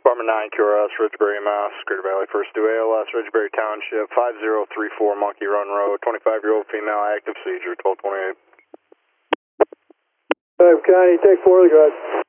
Department 9, QRS, Ridgebury, Mass, Greater Valley, first due ALS, Ridgebury Township, 5034 Monkey Run Road, 25-year-old female, active seizure, 1228. 5 County, take 4 of the guys.